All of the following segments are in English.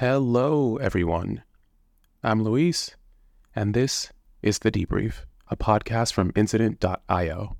Hello, everyone. I'm Luis, and this is The Debrief, a podcast from Incident.io.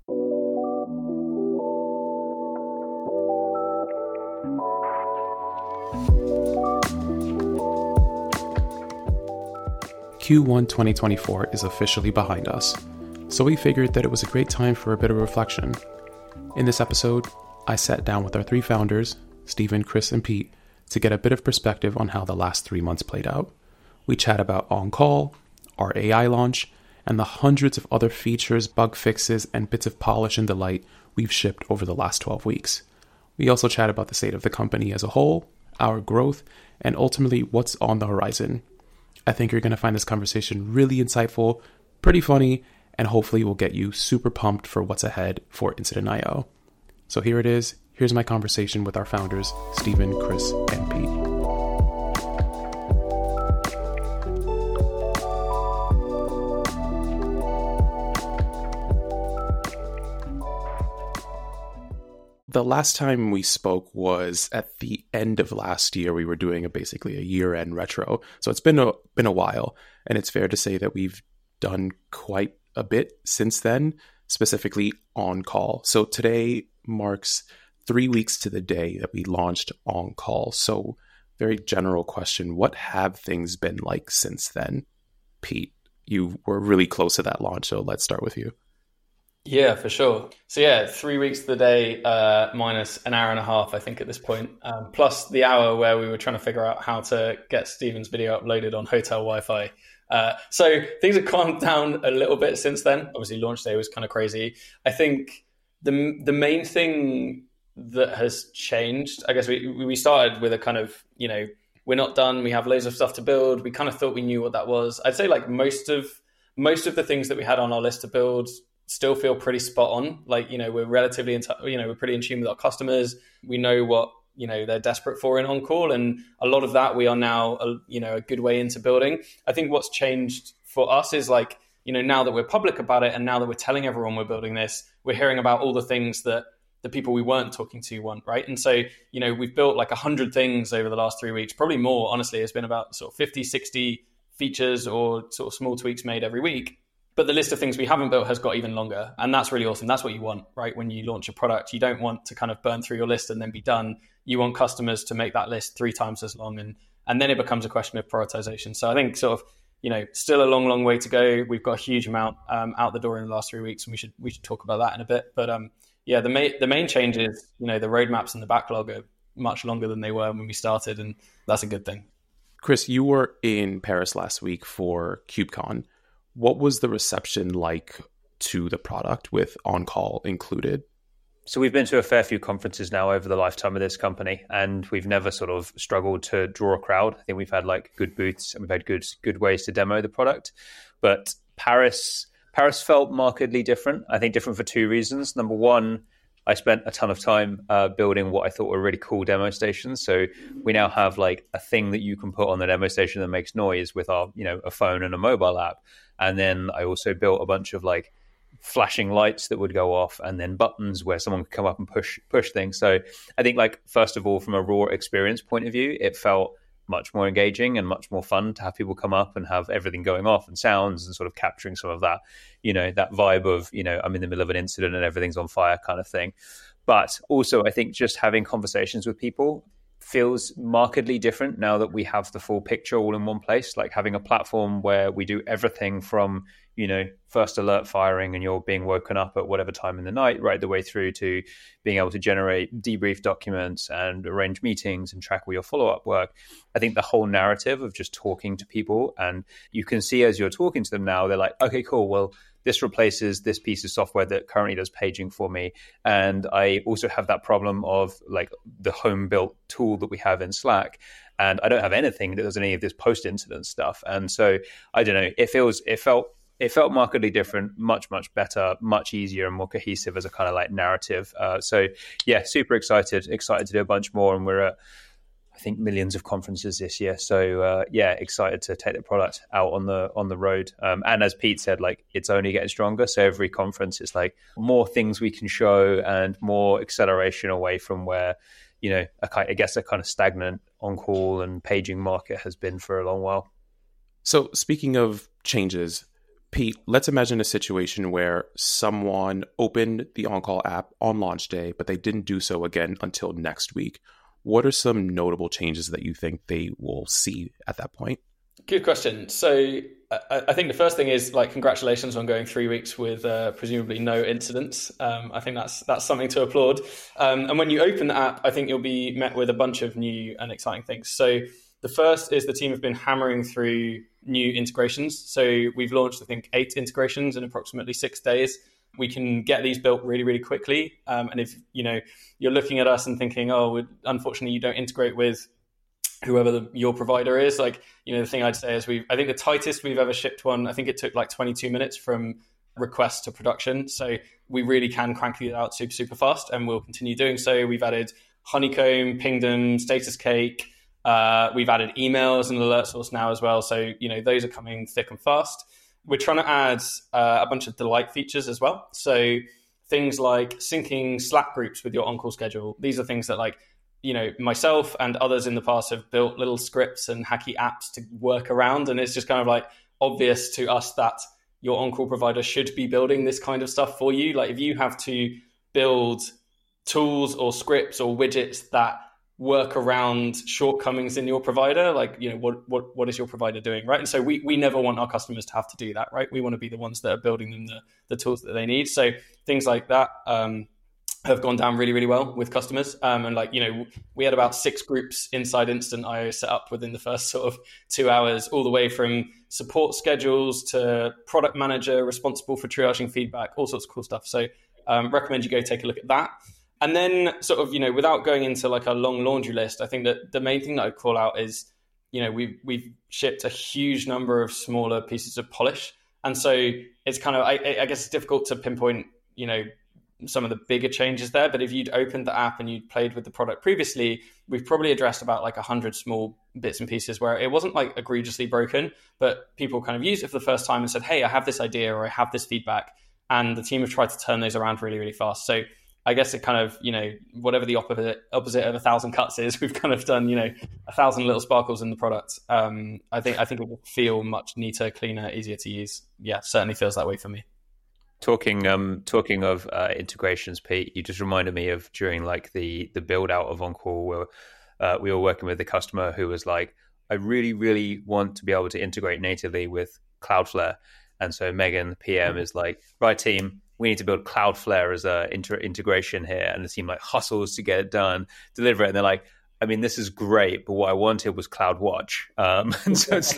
Q1 2024 is officially behind us, so we figured that it was a great time for a bit of reflection. In this episode, I sat down with our three founders, Stephen, Chris, and Pete, to get a bit of perspective on how the last 3 months played out. We chat about On-Call, our AI launch, and the hundreds of other features, bug fixes, and bits of polish and delight we've shipped over the last 12 weeks. We also chat about the state of the company as a whole, our growth, and ultimately what's on the horizon. I think you're going to find this conversation really insightful, pretty funny, and hopefully will get you super pumped for what's ahead for Incident.io. So here it is. Here's my conversation with our founders, Stephen, Chris, and Pete. The last time we spoke was at the end of last year. We were doing basically a year-end retro. So it's been a while, and it's fair to say that we've done quite a bit since then, specifically On-Call. So today marks 3 weeks to the day that we launched On-Call. So very general question, what have things been like since then? Pete, you were really close to that launch, so let's start with you. Yeah, for sure. So 3 weeks to the day, minus an hour and a half, I think, at this point, plus the hour where we were trying to figure out how to get Stephen's video uploaded on hotel Wi-Fi. So things have calmed down a little bit since then. Obviously, launch day was kind of crazy. I think the main thing that has changed, I guess we started with a kind of, we're not done. We have loads of stuff to build. We kind of thought we knew what that was. I'd say like most of the things that we had on our list to build still feel pretty spot on. Like, we're relatively, we're pretty in tune with our customers. We know what, they're desperate for in On-Call. And a lot of that we are now, a good way into building. I think what's changed for us is like, now that we're public about it and now that we're telling everyone we're building this, we're hearing about all the things that the people we weren't talking to want, right? And so, we've built like 100 things over the last 3 weeks, probably more, honestly. It's been about sort of 50, 60 features or sort of small tweaks made every week. But the list of things we haven't built has got even longer. And that's really awesome. That's what you want, right? When you launch a product, you don't want to kind of burn through your list and then be done. You want customers to make that list 3 times as long. And then it becomes a question of prioritization. So I think sort of, still a long, long way to go. We've got a huge amount out the door in the last 3 weeks, and we should talk about that in a bit. But the main change is, the roadmaps and the backlog are much longer than they were when we started, and that's a good thing. Chris, you were in Paris last week for KubeCon. What was the reception like to the product with On-Call included? So we've been to a fair few conferences now over the lifetime of this company, and we've never sort of struggled to draw a crowd. I think we've had like good booths and we've had good ways to demo the product. But Paris felt markedly different. I think different for 2 reasons. Number one, I spent a ton of time building what I thought were really cool demo stations. So we now have like a thing that you can put on the demo station that makes noise with our, a phone and a mobile app. And then I also built a bunch of like flashing lights that would go off, and then buttons where someone could come up and push things. So I think like, first of all, from a raw experience point of view, it felt much more engaging and much more fun to have people come up and have everything going off and sounds and sort of capturing some of that, that vibe of, I'm in the middle of an incident and everything's on fire kind of thing. But also I think just having conversations with people feels markedly different now that we have the full picture all in one place, like having a platform where we do everything from, first alert firing and you're being woken up at whatever time in the night, right the way through to being able to generate debrief documents and arrange meetings and track all your follow-up work. I think the whole narrative of just talking to people, and you can see as you're talking to them now, they're like, okay, cool, well, this replaces this piece of software that currently does paging for me. And I also have that problem of like the home built tool that we have in Slack. And I don't have anything that does any of this post-incident stuff. And so I don't know, it felt markedly different, much, much better, much easier and more cohesive as a kind of like narrative. So yeah, super excited to do a bunch more. And we're at, I think, millions of conferences this year. So excited to take the product out on the road. And as Pete said, like it's only getting stronger. So every conference it's like more things we can show and more acceleration away from where, I guess a kind of stagnant on-call and paging market has been for a long while. So speaking of changes, Pete, let's imagine a situation where someone opened the on-call app on launch day, but they didn't do so again until next week. What are some notable changes that you think they will see at that point? Good question. So I think the first thing is congratulations on going 3 weeks with presumably no incidents. I think that's something to applaud. And when you open the app, I think you'll be met with a bunch of new and exciting things. So the first is the team have been hammering through new integrations. So we've launched, I think, 8 integrations in approximately 6 days. We can get these built really, really quickly. And if you're looking at us and thinking, unfortunately, you don't integrate with whoever your provider is, the thing I'd say is I think the tightest we've ever shipped one, I think it took 22 minutes from request to production. So we really can crank these out super, super fast, and we'll continue doing so. We've added Honeycomb, Pingdom, Status Cake. We've added emails and alert source now as well. So, those are coming thick and fast. We're trying to add a bunch of delight features as well. So things like syncing Slack groups with your on-call schedule. These are things that myself and others in the past have built little scripts and hacky apps to work around. And it's just kind of obvious to us that your on-call provider should be building this kind of stuff for you. If you have to build tools or scripts or widgets that work around shortcomings in your provider, what is your provider doing, right? And so we never want our customers to have to do that, right? We want to be the ones that are building them the tools that they need. So things like that have gone down really, really well with customers. And we had about 6 groups inside Instant.io set up within the first sort of 2 hours, all the way from support schedules to product manager responsible for triaging feedback, all sorts of cool stuff. So recommend you go take a look at that. And then sort of, without going into a long laundry list, I think that the main thing that I'd call out is, we've shipped a huge number of smaller pieces of polish. And so it's kind of, I guess it's difficult to pinpoint, some of the bigger changes there. But if you'd opened the app and you'd played with the product previously, we've probably addressed about 100 small bits and pieces where it wasn't egregiously broken, but people kind of used it for the first time and said, hey, I have this idea or I have this feedback. And the team have tried to turn those around really, really fast. So I guess it kind of, whatever the opposite of 1,000 cuts is, we've kind of done, 1,000 little sparkles in the product. I think it will feel much neater, cleaner, easier to use. Yeah, certainly feels that way for me. Talking of integrations, Pete, you just reminded me of during the build out of On-Call where we were working with a customer who was like, I really, really want to be able to integrate natively with Cloudflare. And so Megan, the PM, is like, right, team, we need to build Cloudflare as a integration here. And the team hustles to get it done, deliver it. And they're like, I mean, this is great, but what I wanted was CloudWatch. And so it's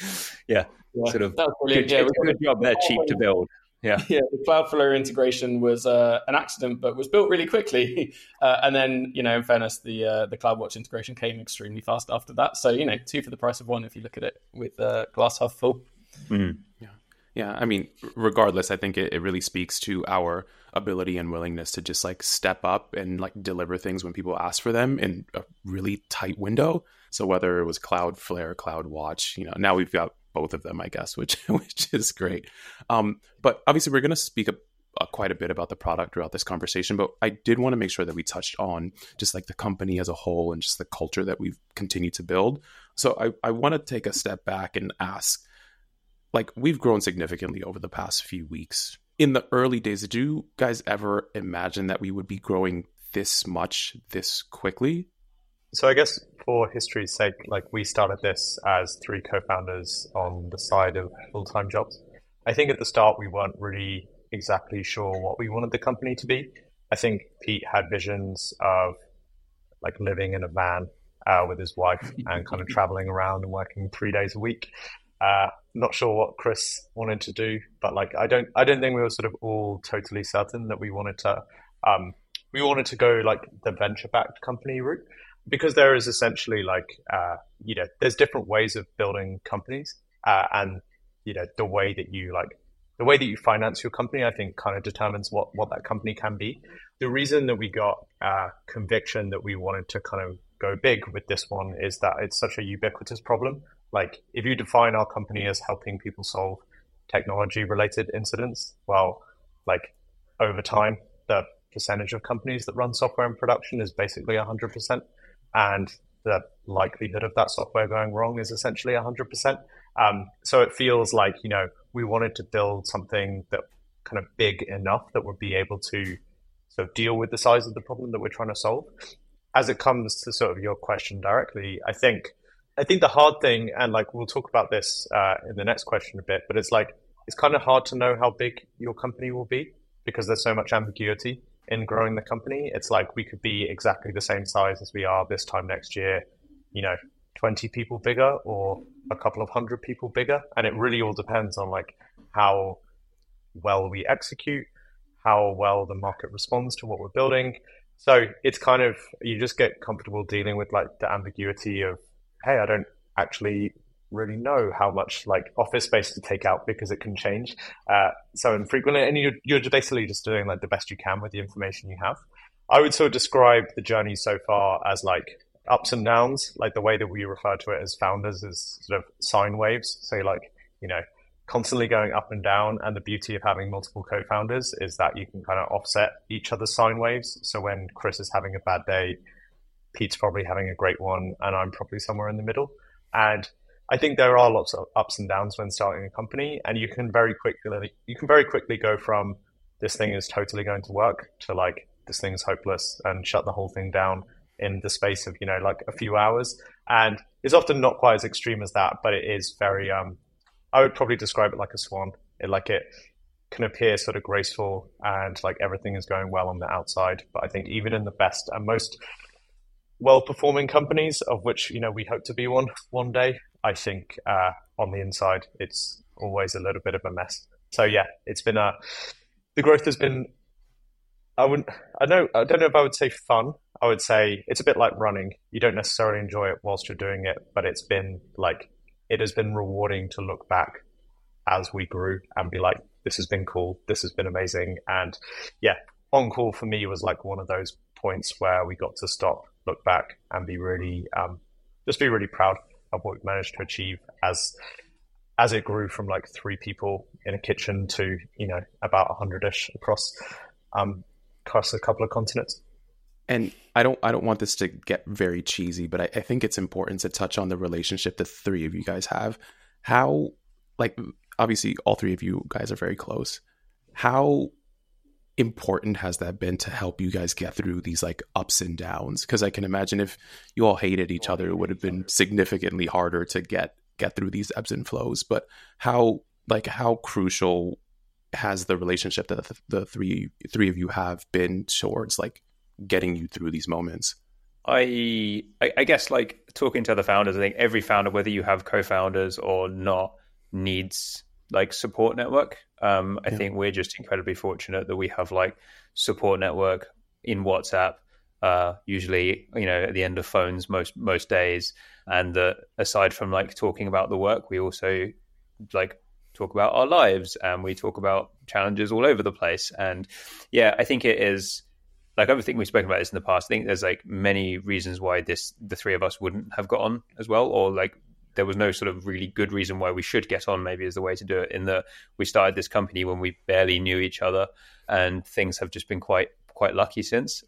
sort of good job there, cheap to build. Yeah, the Cloudflare integration was an accident, but was built really quickly. And then, in fairness, the CloudWatch integration came extremely fast after that. So, 2 for the price of 1 if you look at it with glass half full. Mm. Yeah. I mean, regardless, I think it really speaks to our ability and willingness to just step up and deliver things when people ask for them in a really tight window. So whether it was Cloudflare, CloudWatch, now we've got both of them, I guess, which is great. But obviously, we're going to speak quite a bit about the product throughout this conversation. But I did want to make sure that we touched on just the company as a whole and just the culture that we've continued to build. So I want to take a step back and ask, we've grown significantly over the past few weeks. In the early days, did you guys ever imagine that we would be growing this much, this quickly? So I guess for history's sake, we started this as 3 co-founders on the side of full-time jobs. I think at the start we weren't really exactly sure what we wanted the company to be. I think Pete had visions of living in a van with his wife and kind of traveling around and working 3 days a week. Not sure what Chris wanted to do, but I don't think we were sort of all totally certain that we wanted to go the venture-backed company route. Because there is essentially there's different ways of building companies, and the way that you finance your company, I think, kind of determines what that company can be. The reason that we got conviction that we wanted to kind of go big with this one is that it's such a ubiquitous problem. If you define our company as helping people solve technology-related incidents, well, over time, the percentage of companies that run software in production is basically 100%. And the likelihood of that software going wrong is essentially 100%. So it feels like, we wanted to build something that kind of big enough that would be able to sort of deal with the size of the problem that we're trying to solve. As it comes to sort of your question directly, I think the hard thing, and like we'll talk about this in the next question a bit, but it's kind of hard to know how big your company will be because there's so much ambiguity in growing the company. It's like we could be exactly the same size as we are this time next year, 20 people bigger or a couple of hundred people bigger. And it really all depends on like how well we execute, how well the market responds to what we're building. So it's kind of, you just get comfortable dealing with like the ambiguity of, hey, I don't actually really know how much like office space to take out because it can change so infrequently, and you're basically just doing like the best you can with the information you have. I would sort of describe the journey so far as like ups and downs. Like the way that we refer to it as founders is sort of sine waves. So like, constantly going up and down. And the beauty of having multiple co-founders is that you can kind of offset each other's sine waves. So when Chris is having a bad day, Pete's probably having a great one, and I'm probably somewhere in the middle. And I think there are lots of ups and downs when starting a company, and you can very quickly go from this thing is totally going to work to like this thing's hopeless and shut the whole thing down in the space of like a few hours. And it's often not quite as extreme as that, but it is very I would probably describe it like a swan. It can appear sort of graceful and like everything is going well on the outside, but I think even in the best and most well-performing companies, of which we hope to be one day, I think on the inside it's always a little bit of a mess. So yeah, it's been the growth has been, I don't know if I would say fun. I would say it's a bit like running. You don't necessarily enjoy it whilst you're doing it, but it has been rewarding to look back as we grew and be like, this has been cool, this has been amazing. And yeah, On-Call for me was like one of those points where we got to stop, look back, and be really proud of what we managed to achieve as it grew from like 3 people in a kitchen to about 100-ish across a couple of continents. And I don't want this to get very cheesy, but I think it's important to touch on the relationship the 3 of you guys have. How, like, obviously all 3 of you guys are very close. How important has that been to help you guys get through these like ups and downs? Because I can imagine if you all hated each other, it would have been significantly harder to get through these ebbs and flows. But how crucial has the relationship that the three of you have been towards like getting you through these moments? I guess like talking to other founders, I think every founder, whether you have co-founders or not, needs like support network. I think we're just incredibly fortunate that we have like support network in WhatsApp, usually, at the end of phones most days. And aside from like talking about the work, we also like talk about our lives and we talk about challenges all over the place. And yeah, I think it is like, I think we've spoken about this in the past. I think there's like many reasons why the 3 of us wouldn't have got on as well, or like there was no sort of really good reason why we should get on, maybe is the way to do it, in that we started this company when we barely knew each other and things have just been quite lucky since.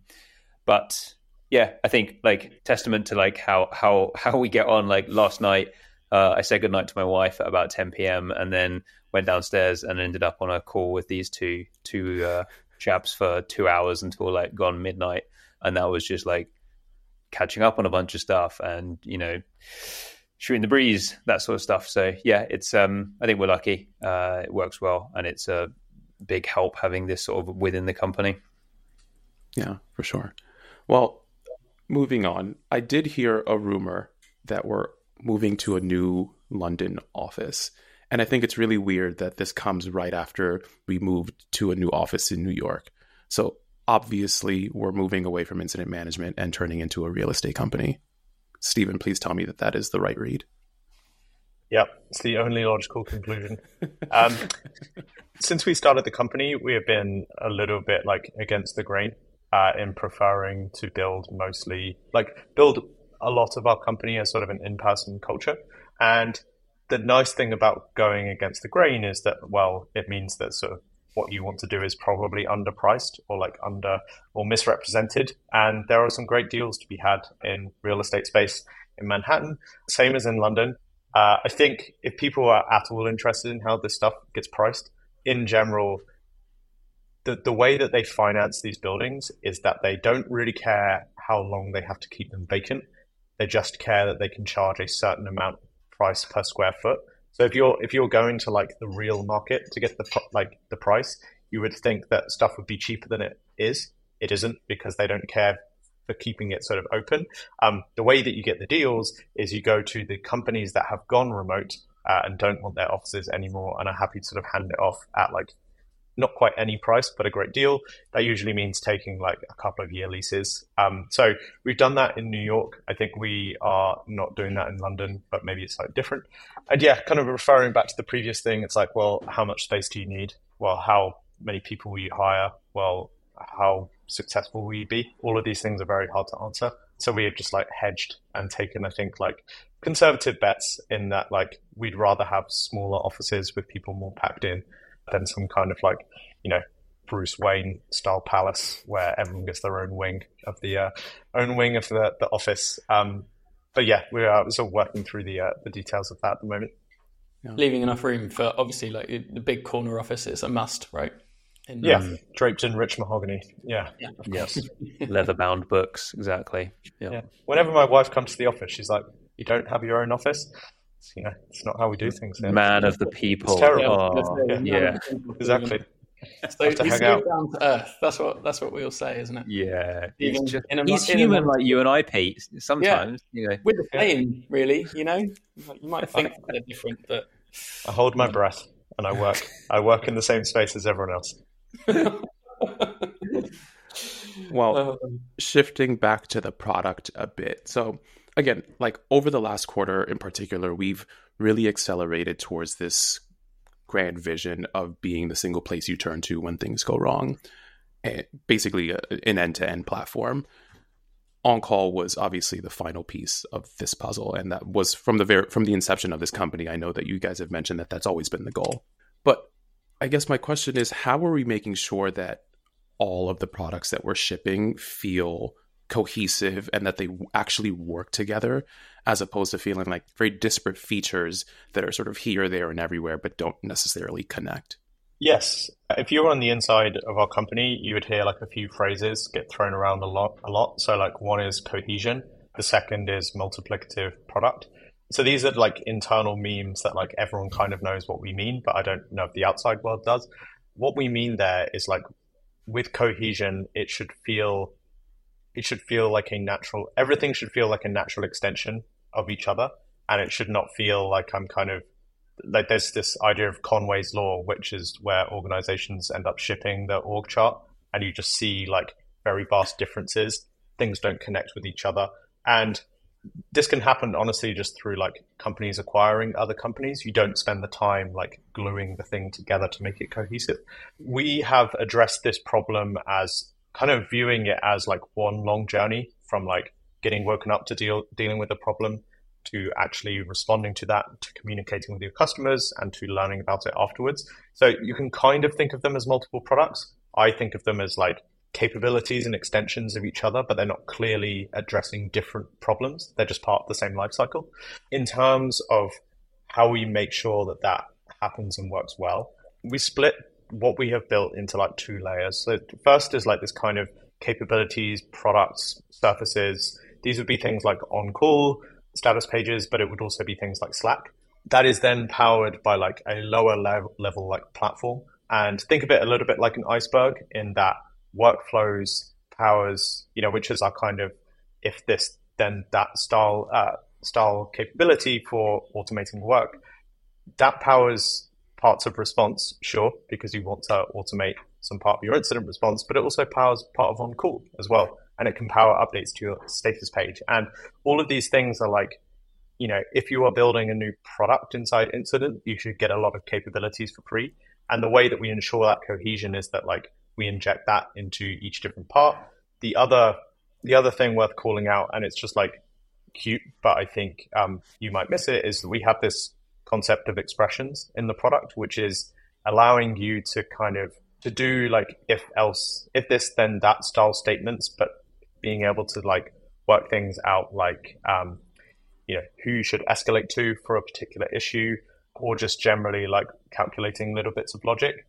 But yeah, I think like testament to like how we get on. Like last night, I said goodnight to my wife at about 10 p.m. and then went downstairs and ended up on a call with these two chaps for 2 hours until like gone midnight. And that was just like catching up on a bunch of stuff and, shooting the breeze, that sort of stuff. So yeah, it's, I think we're lucky. It works well. And it's a big help having this sort of within the company. Yeah, for sure. Well, moving on, I did hear a rumor that we're moving to a new London office. And I think it's really weird that this comes right after we moved to a new office in New York. So obviously we're moving away from incident management and turning into a real estate company. Stephen, please tell me that is the right read. Yep, it's the only logical conclusion. Since we started the company, we have been a little bit like against the grain in preferring to build a lot of our company as sort of an in-person culture. And the nice thing about going against the grain is that, well, it means that sort of what you want to do is probably underpriced or or misrepresented. And there are some great deals to be had in real estate space in Manhattan, same as in London. I think if people are at all interested in how this stuff gets priced, in general, the way that they finance these buildings is that they don't really care how long they have to keep them vacant. They just care that they can charge a certain amount price per square foot. So if you're going to like the real market to get the price, you would think that stuff would be cheaper than it is. It isn't, because they don't care for keeping it sort of open. The way that you get the deals is you go to the companies that have gone remote and don't want their offices anymore and are happy to sort of hand it off at like not quite any price, but a great deal. That usually means taking like a couple of year leases. So we've done that in New York. I think we are not doing that in London, but maybe it's like different. And yeah, kind of referring back to the previous thing, it's like, well, how much space do you need? Well, how many people will you hire? Well, how successful will you be? All of these things are very hard to answer. So we have just like hedged and taken, I think, like conservative bets in that like we'd rather have smaller offices with people more packed in than some kind of like, you know, Bruce Wayne style palace where everyone gets their own wing of the office. But yeah, we are sort of working through the details of that at the moment. Yeah. Leaving enough room for obviously like the big corner office is a must, right? Draped in rich mahogany. Yeah. Yes. Leather-bound books, exactly. Yeah. Whenever my wife comes to the office, she's like, "You don't have your own office?" You know, it's not how we do things here. Man of the people. It's terrible. Yeah. Exactly. So he's down to earth. That's what we all say, isn't it? Yeah. He's human like you and I, Pete. Sometimes, you know. With the flame, really, you know. You might think they're different, but I hold my breath and I work. I work in the same space as everyone else. Well, shifting back to the product a bit. So again, like over the last quarter in particular, we've really accelerated towards this grand vision of being the single place you turn to when things go wrong. And basically an end-to-end platform. On-Call was obviously the final piece of this puzzle, and that was from the inception of this company. I know that you guys have mentioned that that's always been the goal. But I guess my question is, how are we making sure that all of the products that we're shipping feel cohesive and that they actually work together, as opposed to feeling like very disparate features that are sort of here, there, and everywhere, but don't necessarily connect? Yes. If you were on the inside of our company, you would hear like a few phrases get thrown around a lot. So like one is cohesion. The second is multiplicative product. So these are like internal memes that like everyone kind of knows what we mean, but I don't know if the outside world does. What we mean there is like with cohesion, it should feel like everything should feel like a natural extension of each other. And it should not feel like I'm kind of like, there's this idea of Conway's law, which is where organizations end up shipping the org chart and you just see like very vast differences. Things don't connect with each other. And this can happen honestly just through like companies acquiring other companies. You don't spend the time like gluing the thing together to make it cohesive. We have addressed this problem as kind of viewing it as like one long journey from like getting woken up to dealing with a problem to actually responding to that, to communicating with your customers and to learning about it afterwards. So you can kind of think of them as multiple products. I think of them as like capabilities and extensions of each other, but they're not clearly addressing different problems. They're just part of the same life cycle. In terms of how we make sure that that happens and works well, we split what we have built into like two layers. So first is like this kind of capabilities, products, surfaces. These would be things like On-Call, status pages, but it would also be things like Slack. That is then powered by like a lower level like platform. And think of it a little bit like an iceberg in that workflows powers, you know, which is our kind of if this then that style capability for automating work. That powers parts of response, sure, because you want to automate some part of your incident response, but it also powers part of On-Call as well. And it can power updates to your status page. And all of these things are like, you know, if you are building a new product inside Incident, you should get a lot of capabilities for free. And the way that we ensure that cohesion is that like we inject that into each different part. The other thing worth calling out, and it's just like cute, but I think you might miss it, is that we have this concept of expressions in the product, which is allowing you to kind of to do like if else, if this then that style statements, but being able to like work things out, like who you should escalate to for a particular issue, or just generally like calculating little bits of logic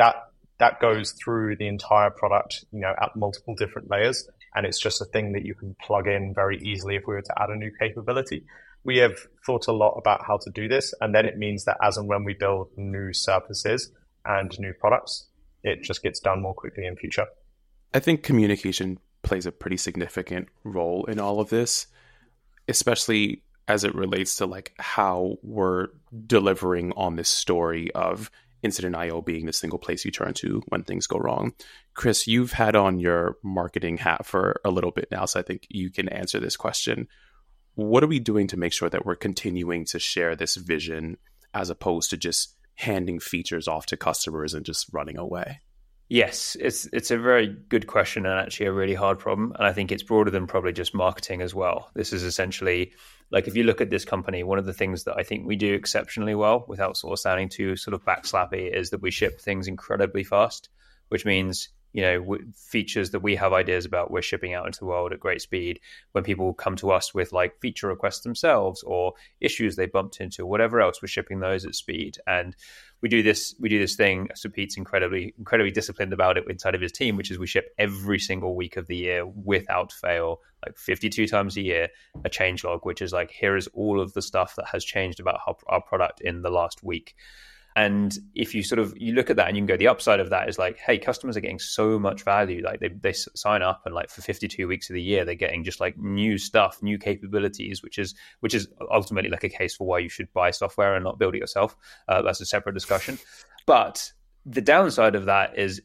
that goes through the entire product, at multiple different layers. And it's just a thing that you can plug in very easily if we were to add a new capability. We have thought a lot about how to do this, and then it means that as and when we build new services and new products, it just gets done more quickly in future. I think communication plays a pretty significant role in all of this, especially as it relates to like how we're delivering on this story of Incident.io being the single place you turn to when things go wrong. Chris, you've had on your marketing hat for a little bit now, so I think you can answer this question. What are we doing to make sure that we're continuing to share this vision as opposed to just handing features off to customers and just running away? Yes, it's a very good question and actually a really hard problem. And I think it's broader than probably just marketing as well. This is essentially, like if you look at this company, one of the things that I think we do exceptionally well without sort of sounding too sort of backslappy is that we ship things incredibly fast, which means features that we have ideas about, we're shipping out into the world at great speed. When people come to us with like feature requests themselves or issues they bumped into, whatever else, we're shipping those at speed. And we do this thing. So Pete's incredibly disciplined about it inside of his team, which is we ship every single week of the year without fail, like 52 times a year, a change log, which is like, here is all of the stuff that has changed about our product in the last week. And if you you look at that and you can go, the upside of that is like, hey, customers are getting so much value. Like they sign up and like for 52 weeks of the year, they're getting just like new stuff, new capabilities, which is ultimately like a case for why you should buy software and not build it yourself. That's a separate discussion. But the downside of that is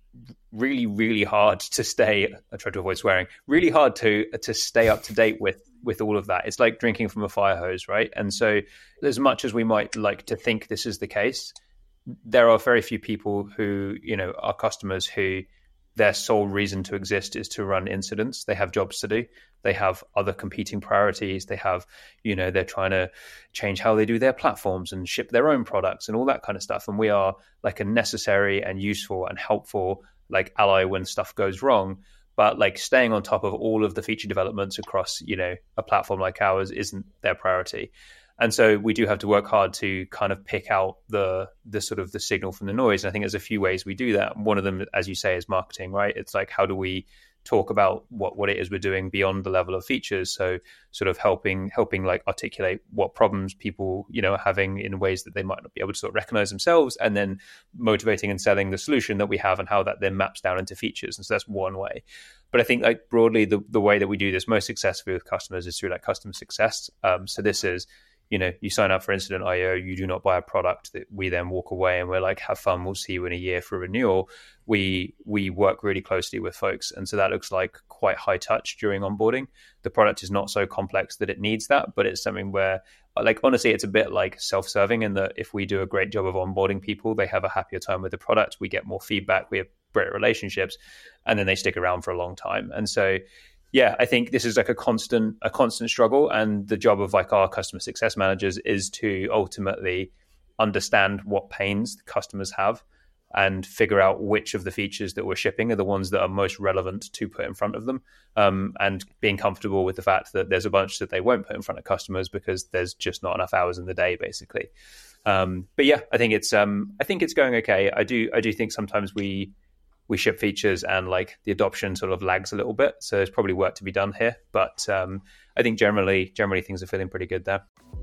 really, really hard to stay, I try to avoid swearing, really hard to stay up to date with all of that. It's like drinking from a fire hose, right? And so as much as we might like to think this is the case, there are very few people who, are customers who their sole reason to exist is to run incidents. They have jobs to do. They have other competing priorities. They have, they're trying to change how they do their platforms and ship their own products and all that kind of stuff. And we are like a necessary and useful and helpful like ally when stuff goes wrong. But like staying on top of all of the feature developments across, a platform like ours isn't their priority. And so we do have to work hard to kind of pick out the sort of the signal from the noise. And I think there's a few ways we do that. One of them, as you say, is marketing, right? It's like, how do we talk about what it is we're doing beyond the level of features? So sort of helping like articulate what problems people, are having in ways that they might not be able to sort of recognize themselves, and then motivating and selling the solution that we have and how that then maps down into features. And so that's one way. But I think like broadly, the way that we do this most successfully with customers is through like customer success. So this is, you sign up for Incident.io, you do not buy a product that we then walk away and we're like, have fun, we'll see you in a year for renewal. We work really closely with folks. And so that looks like quite high touch during onboarding. The product is not so complex that it needs that, but it's something where, like, honestly, it's a bit like self-serving in that if we do a great job of onboarding people, they have a happier time with the product, we get more feedback, we have great relationships, and then they stick around for a long time. And so yeah, I think this is like a constant struggle, and the job of like our customer success managers is to ultimately understand what pains the customers have and figure out which of the features that we're shipping are the ones that are most relevant to put in front of them, and being comfortable with the fact that there's a bunch that they won't put in front of customers because there's just not enough hours in the day, basically. But yeah, I think it's going okay. I do think sometimes we ship features and like the adoption sort of lags a little bit. So there's probably work to be done here. But I think generally things are feeling pretty good there.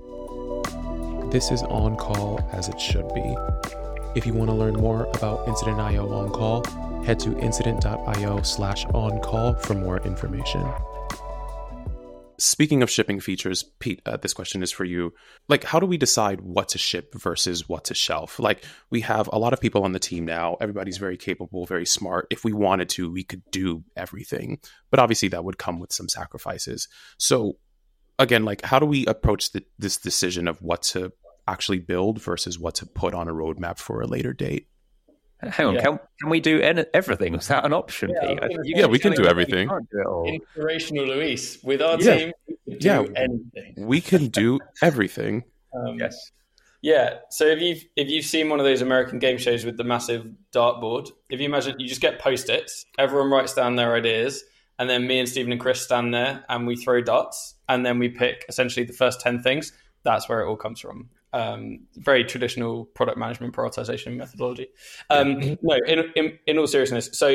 This is On Call as it should be. If you want to learn more about Incident.io On Call, head to incident.io/on-call for more information. Speaking of shipping features, Pete, this question is for you. Like, how do we decide what to ship versus what to shelf? Like, we have a lot of people on the team now. Everybody's very capable, very smart. If we wanted to, we could do everything. But obviously, that would come with some sacrifices. So, again, like, how do we approach this decision of what to actually build versus what to put on a roadmap for a later date? Hang on, can we do everything? Is that an option, Pete? Yeah, we can do everything. Inspirational Luis. With our team, we can do anything. We can do everything. Yes. Yeah. So if you've seen one of those American game shows with the massive dartboard, if you imagine you just get Post-its, everyone writes down their ideas, and then me and Stephen and Chris stand there and we throw darts, and then we pick essentially the first 10 things. That's where it all comes from. Very traditional product management prioritization methodology. No, in all seriousness, so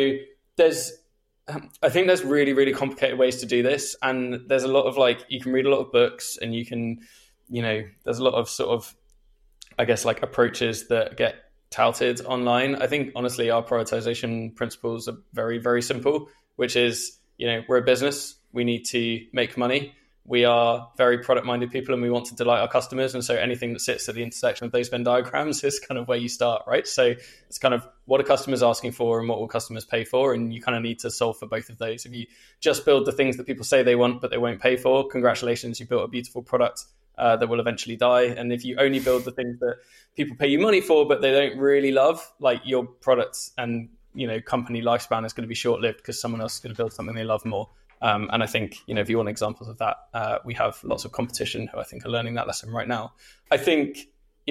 I think there's really, really complicated ways to do this, and there's a lot of you can read a lot of books, and you can, there's a lot of sort of, I guess, approaches that get touted online. I think honestly, our prioritization principles are very, very simple, which is, we're a business, we need to make money. We are very product-minded people, and we want to delight our customers. And so anything that sits at the intersection of those Venn diagrams is kind of where you start, right? So it's kind of what are customers asking for and what will customers pay for? And you kind of need to solve for both of those. If you just build the things that people say they want, but they won't pay for, congratulations, you built a beautiful product that will eventually die. And if you only build the things that people pay you money for, but they don't really love, your products and, company lifespan is going to be short-lived because someone else is going to build something they love more. And I think, if you want examples of that, we have lots of competition who I think are learning that lesson right now. I think,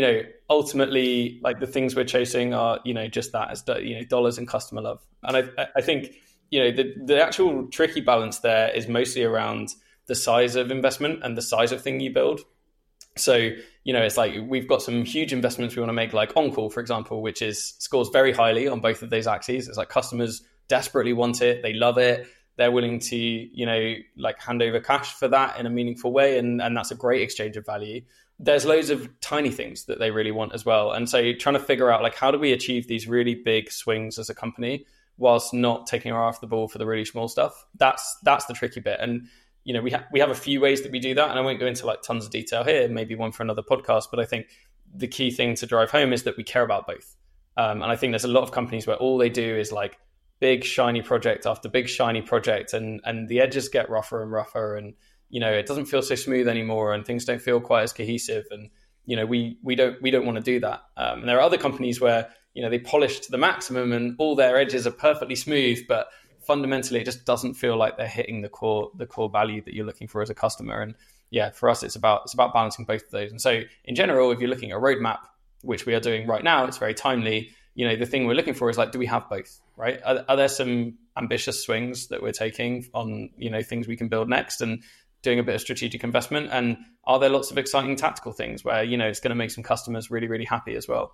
ultimately, the things we're chasing are, just that as, dollars and customer love. And I think, the actual tricky balance there is mostly around the size of investment and the size of thing you build. So, it's we've got some huge investments we want to make, like OnCall, for example, which scores very highly on both of those axes. It's customers desperately want it. They love it. They're willing to, hand over cash for that in a meaningful way. And that's a great exchange of value. There's loads of tiny things that they really want as well. And so trying to figure out, how do we achieve these really big swings as a company whilst not taking our eye off the ball for the really small stuff? That's the tricky bit. And, we have a few ways that we do that. And I won't go into tons of detail here, maybe one for another podcast. But I think the key thing to drive home is that we care about both. And I think there's a lot of companies where all they do is big shiny project after big shiny project, and the edges get rougher and rougher, and it doesn't feel so smooth anymore, and things don't feel quite as cohesive, and we don't want to do that. And there are other companies where they polish to the maximum and all their edges are perfectly smooth, but fundamentally it just doesn't feel like they're hitting the core value that you're looking for as a customer. And yeah, for us it's about balancing both of those. And so in general, if you're looking at a roadmap, which we are doing right now, it's very timely. The thing we're looking for is do we have both, right? Are there some ambitious swings that we're taking on, things we can build next and doing a bit of strategic investment? And are there lots of exciting tactical things where, it's going to make some customers really, really happy as well?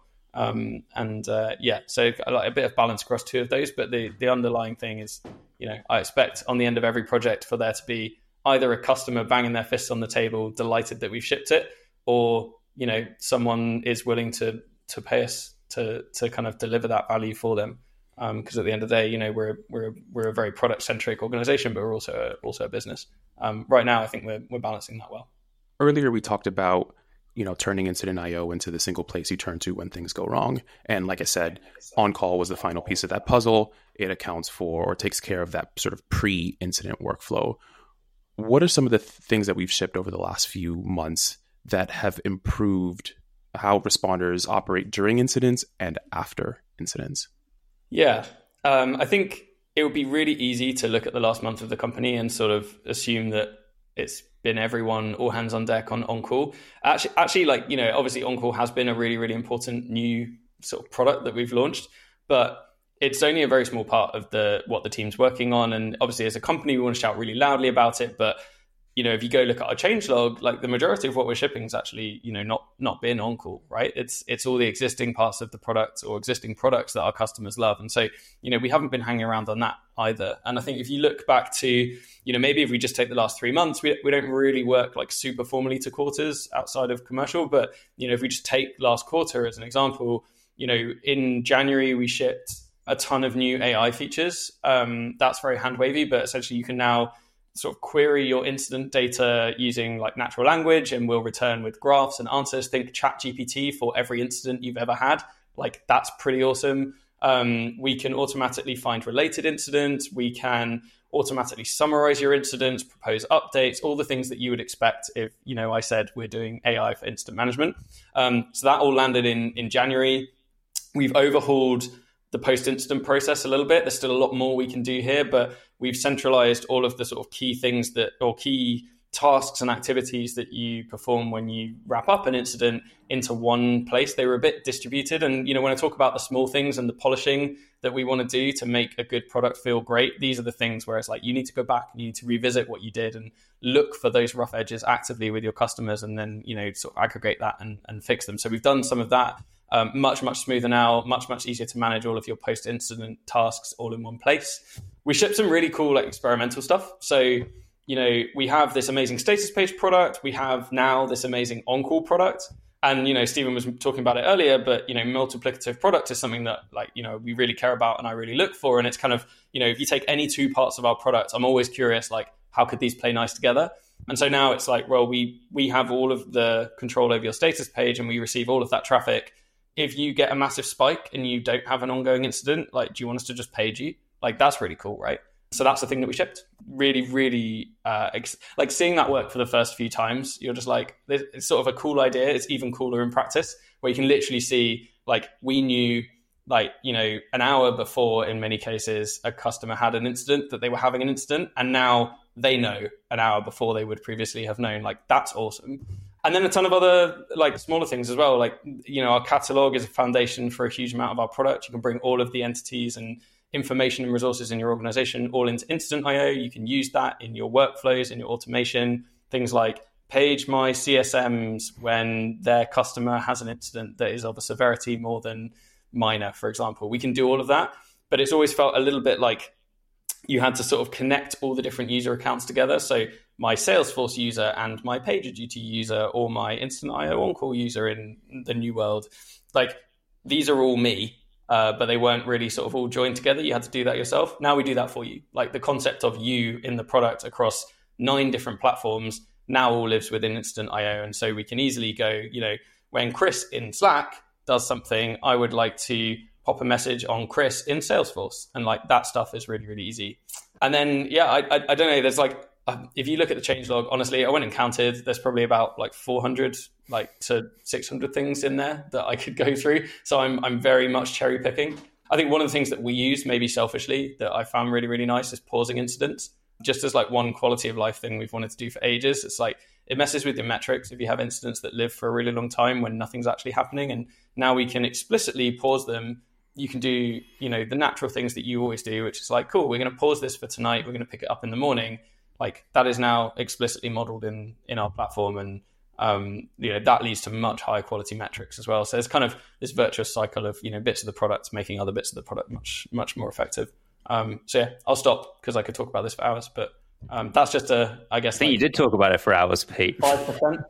So a bit of balance across two of those, but the underlying thing is, I expect on the end of every project for there to be either a customer banging their fists on the table, delighted that we've shipped it, or, someone is willing to pay us to kind of deliver that value for them. Because at the end of the day, we're a very product centric organization, but we're also a business. Right now, I think we're balancing that well. Earlier, we talked about, turning Incident.io into the single place you turn to when things go wrong. And like I said, OnCall was the final piece of that puzzle. It accounts for or takes care of that sort of pre-incident workflow. What are some of the things that we've shipped over the last few months that have improved how responders operate during incidents and after incidents? Yeah, I think it would be really easy to look at the last month of the company and sort of assume that it's been everyone all hands on deck on OnCall. Actually, obviously OnCall has been a really, really important new sort of product that we've launched, but it's only a very small part of what the team's working on. And obviously as a company, we want to shout really loudly about it, but if you go look at our changelog, the majority of what we're shipping is actually, not been OnCall, right? It's all the existing parts of the product or existing products that our customers love. And so, we haven't been hanging around on that either. And I think if you look back to, maybe if we just take the last 3 months, we don't really work super formally to quarters outside of commercial. But, if we just take last quarter as an example, in January, we shipped a ton of new AI features. That's very hand wavy, but essentially you can now sort of query your incident data using natural language, and we'll return with graphs and answers. Think ChatGPT for every incident you've ever had. That's pretty awesome. We can automatically find related incidents. We can automatically summarize your incidents, propose updates, all the things that you would expect if, I said we're doing AI for incident management. So that all landed in January. We've overhauled the post-incident process a little bit. There's still a lot more we can do here, but we've centralized all of the sort of key things key tasks and activities that you perform when you wrap up an incident into one place. They were a bit distributed. And, when I talk about the small things and the polishing that we want to do to make a good product feel great, these are the things where it's like, you need to go back and you need to revisit what you did and look for those rough edges actively with your customers, and then, sort of aggregate that and fix them. So we've done some of that much, much smoother now, much, much easier to manage all of your post-incident tasks all in one place. We shipped some really cool experimental stuff. So we have this amazing status page product. We have now this amazing on-call product. And, Stephen was talking about it earlier, but, multiplicative product is something that we really care about and I really look for. And it's kind of, if you take any two parts of our product, I'm always curious, how could these play nice together? And so now it's like, well, we have all of the control over your status page and we receive all of that traffic. If you get a massive spike and you don't have an ongoing incident, do you want us to just page you? That's really cool, right? So that's the thing that we shipped. Really, really, seeing that work for the first few times, you're just like, it's sort of a cool idea. It's even cooler in practice, where you can literally see, we knew, an hour before, in many cases, a customer had an incident, that they were having an incident, and now they know an hour before they would previously have known. That's awesome. And then a ton of other smaller things as well. Our catalog is a foundation for a huge amount of our product. You can bring all of the entities and information and resources in your organization all into Instant.io. You can use that in your workflows, in your automation, things like page my CSMs when their customer has an incident that is of a severity more than minor, for example. We can do all of that, but it's always felt a little bit like you had to sort of connect all the different user accounts together. So my Salesforce user and my PagerDuty user, or my Instant.io on-call user in the new world, these are all me. But they weren't really sort of all joined together. You had to do that yourself. Now we do that for you. The concept of you in the product across 9 different platforms now all lives within Instant.io. And so we can easily go, when Chris in Slack does something, I would like to pop a message on Chris in Salesforce. And that stuff is really, really easy. And then, I don't know, there's if you look at the changelog, honestly, I went and counted, there's probably about 400 to 600 things in there that I could go through. So I'm very much cherry picking. I think one of the things that we use, maybe selfishly, that I found really, really nice is pausing incidents. Just as one quality of life thing we've wanted to do for ages. It's it messes with your metrics if you have incidents that live for a really long time when nothing's actually happening. And now we can explicitly pause them. You can do, the natural things that you always do, which is cool, we're going to pause this for tonight. We're going to pick it up in the morning. That is now explicitly modeled in our platform, and that leads to much higher quality metrics as well. So there's kind of this virtuous cycle of bits of the product making other bits of the product much, much more effective. I'll stop because I could talk about this for hours, but that's just I think you did talk about it for hours, Pete. 5%.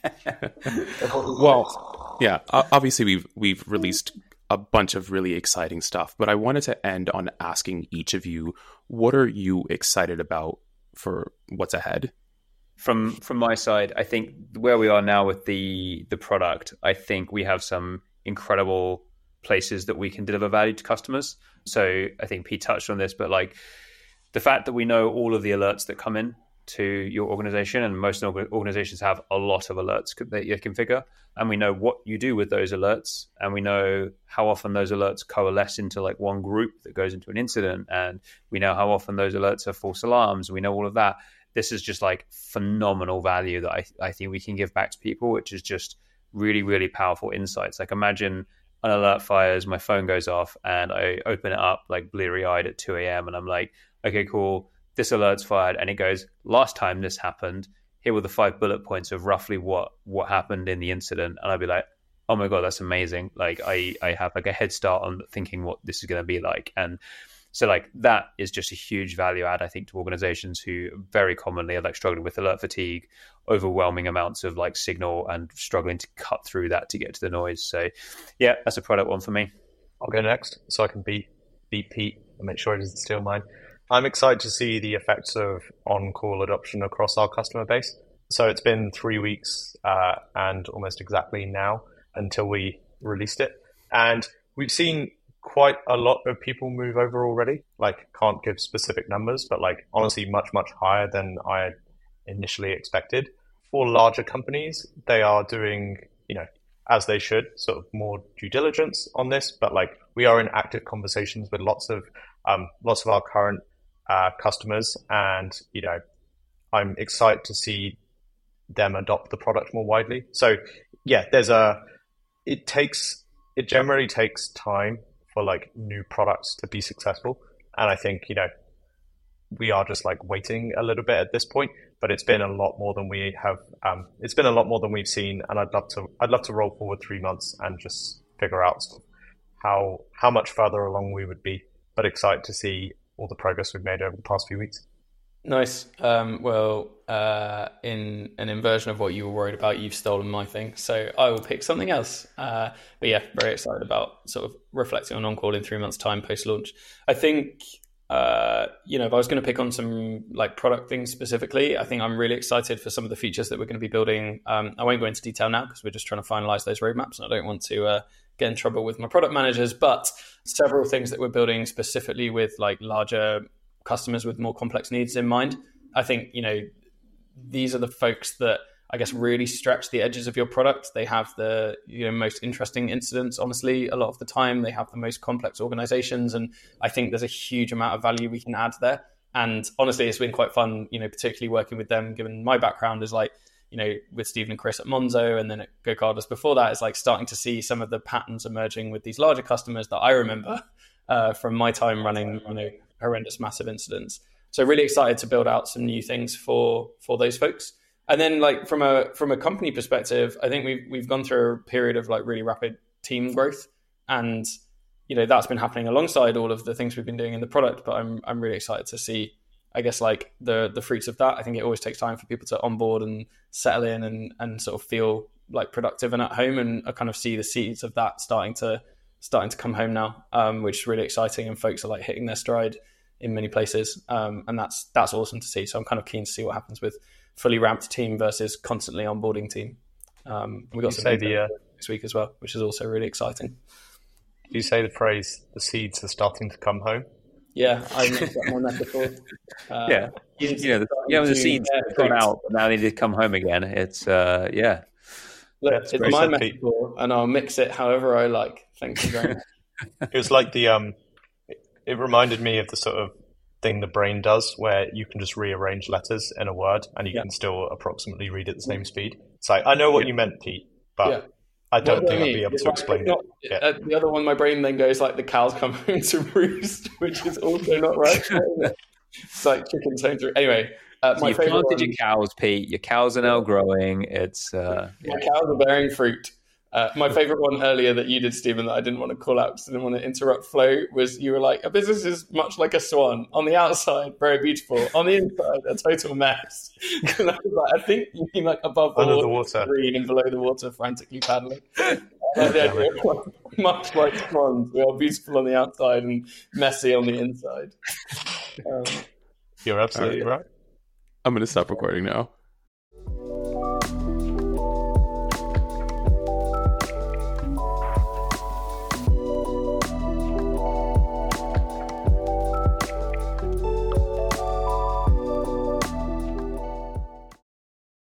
Well, yeah, obviously we've released a bunch of really exciting stuff, but I wanted to end on asking each of you, what are you excited about for what's ahead? From my side, I think where we are now with the product, I think we have some incredible places that we can deliver value to customers. So I think Pete touched on this, but the fact that we know all of the alerts that come in to your organization, and most organizations have a lot of alerts that you configure, and we know what you do with those alerts, and we know how often those alerts coalesce into one group that goes into an incident, and we know how often those alerts are false alarms. We know all of that. This is just phenomenal value that I think we can give back to people, which is just really, really powerful insights. Imagine an alert fires, my phone goes off, and I open it up bleary-eyed at 2 a.m. and I'm like, okay, cool, this alert's fired, and it goes, last time this happened, here were the 5 bullet points of roughly what happened in the incident. And I'd be like, oh my God, that's amazing. I have a head start on thinking what this is going to be like. And so that is just a huge value add, I think, to organizations who very commonly are struggling with alert fatigue, overwhelming amounts of signal, and struggling to cut through that to get to the noise. So yeah, that's a product one for me. I'll go next so I can beat Pete and make sure he doesn't steal mine. I'm excited to see the effects of on-call adoption across our customer base. So it's been 3 weeks and almost exactly now until we released it. And we've seen quite a lot of people move over already. Can't give specific numbers, but honestly much, much higher than I had initially expected. For larger companies, they are doing, as they should, sort of more due diligence on this. But we are in active conversations with lots of our current customers, and I'm excited to see them adopt the product more widely. So yeah, it generally takes time for like new products to be successful. And I think, we are just like waiting a little bit at this point, but it's been a lot more than we have. It's been a lot more than we've seen. And I'd love to roll forward 3 months and just figure out sort of how much further along we would be, but excited to see all the progress we've made over the past few weeks. Nice. Well, in an inversion of what you were worried about, you've stolen my thing. So I will pick something else. But yeah, very excited about sort of reflecting on On-Call in 3 months' time post-launch. I think, if I was going to pick on some like product things specifically, I think I'm really excited for some of the features that we're going to be building. I won't go into detail now because we're just trying to finalize those roadmaps, and I don't want to get in trouble with my product managers, but several things that we're building specifically with like larger customers with more complex needs in mind. I think, these are the folks that I guess really stretch the edges of your product. They have the most interesting incidents, honestly, a lot of the time. They have the most complex organizations. And I think there's a huge amount of value we can add there. And honestly, it's been quite fun, particularly working with them, given my background is like, with Stephen and Chris at Monzo and then at GoCardless before that, it's like starting to see some of the patterns emerging with these larger customers that I remember from my time running, horrendous, massive incidents. So really excited to build out some new things for those folks. And then like from a company perspective, I think we've gone through a period of like really rapid team growth, and that's been happening alongside all of the things we've been doing in the product. But I'm really excited to see, I guess, like the fruits of that. I think it always takes time for people to onboard and settle in and sort of feel like productive and at home, and I kind of see the seeds of that starting to come home now, which is really exciting, and folks are like hitting their stride in many places, and that's awesome to see. So I'm kind of keen to see what happens with fully ramped team versus constantly onboarding team. We got some next week as well, which is also really exciting. You say the phrase "the seeds are starting to come home." Yeah, I mixed up my metaphor. The seeds have gone out, but now they need to come home again. It's yeah. Look, it's my metaphor, and I'll mix it however I like. Thank you very much. It was like it reminded me of the sort of thing the brain does, where you can just rearrange letters in a word, and you can still approximately read at the same speed. It's like, I know what you meant, Pete, but I don't think I'll be able to explain it. The other one, my brain then goes like the cows come home to roost, which is also not right. It's like chickens home to. Anyway. So you planted your cows, Pete. Your cows are now growing. It's my cows are bearing fruit. My favorite one earlier that you did, Stephen, that I didn't want to call out because I didn't want to interrupt flow, was you were like, a business is much like a swan. On the outside, very beautiful. On the inside, a total mess. And I was like, I think you mean like above the water, green, and below the water, frantically paddling. Much like swans, we are beautiful on the outside and messy on the inside. You're absolutely right. I'm going to stop recording now.